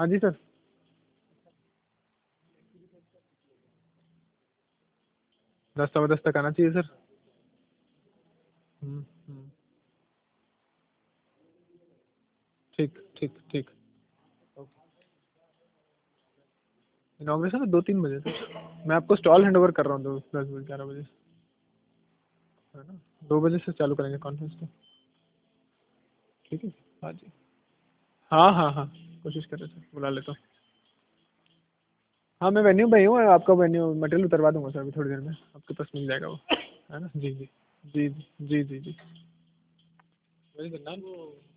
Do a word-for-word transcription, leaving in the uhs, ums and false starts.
हाँ जी सर। दस सवा दस तक आना चाहिए सर। हम्म, हम्म, ठीक ठीक ठीक। इनॉग्रेशन दो तीन बजे तक। मैं आपको स्टॉल हैंड ओवर कर रहा हूँ दो दस बजे ग्यारह बजे, है ना। दो बजे से चालू करेंगे कॉन्फ्रेंस को। ठीक है। हाँ जी। हाँ हाँ हाँ, कोशिश कर रहे थे, बुला लेता हूँ। हाँ मैं वेन्यू पे ही हूँ, आपका वेन्यू मटेरियल उतरवा दूंगा सर अभी थोड़ी देर में, आपके पास मिल जाएगा वो, है ना। जी जी जी जी जी जी जी। वही करना वो